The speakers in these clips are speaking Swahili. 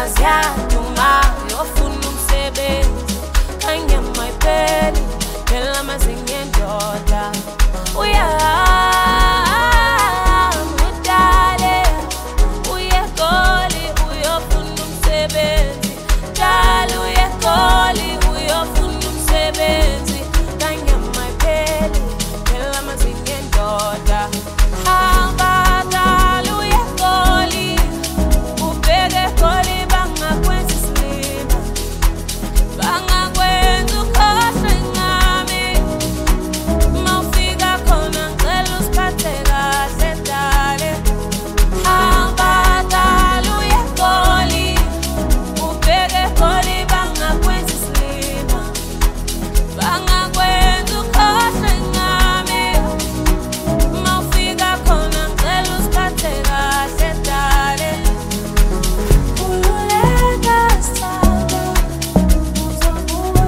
ziyaduma yofuna umsebenzi kanye mayipeli phela mazinge ndoda uyamudale uyekoli uyofuna umsebenzi dala uyekoli uyofuna umsebenzi kanye mayipeli phela mazinge ndoda hamba dala uyekoli ubheke koli bangakwenza isilima bangakwenza ukhohlwe ngami mawufika khona ngicela usiphathe kahle dale hamba dala uyekoli ubheke koli bangakwenza isilima bangakwenza ukhohlwe ngami mawufika khona ngicela usiphathe kahle dale ululeka sithando uzobuya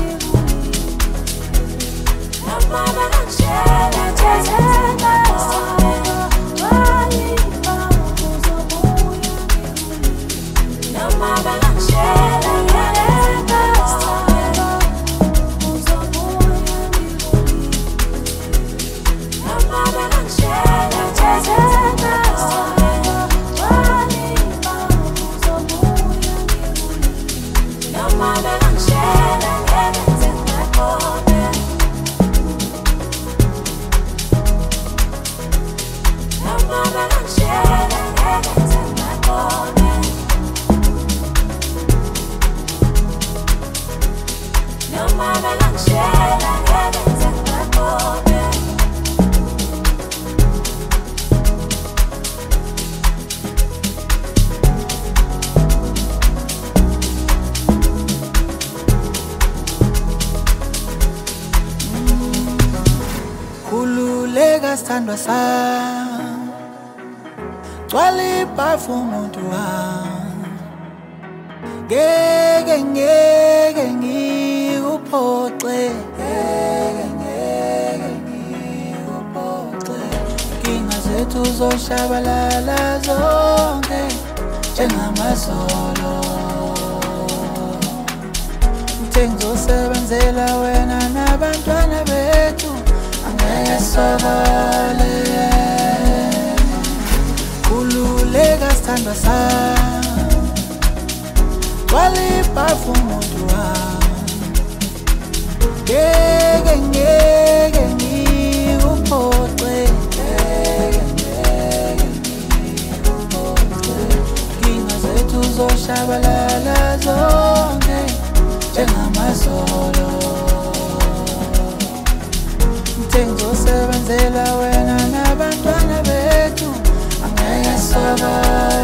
noma bangangishela thezeka sithando waliva uzobuya noma bangangishela ngiyaleka sithando uzobuya noma bangangishela thezeka sithando waliva uzobuya noma bangangishela ngenze ngakone noma bangangishela ngenze ngakone noma bangangishela ngenze ngakone khululeka sithandwa sami gcwala ibhafu umuntu wami ngeke ngikuphoxe inkinga zethu zoshabalala zonke njengamasolo ngithe ngizosebenzela wena nabantwana bethu angeke sokole khululeka sithandwa sami gcwala ibhafu umuntu wami ngeke ngikuphoxe inkinga zethu zoshabalala zonke njengamasolo ngithe ngizosebenzela wena nabantwana bethu angeke sokole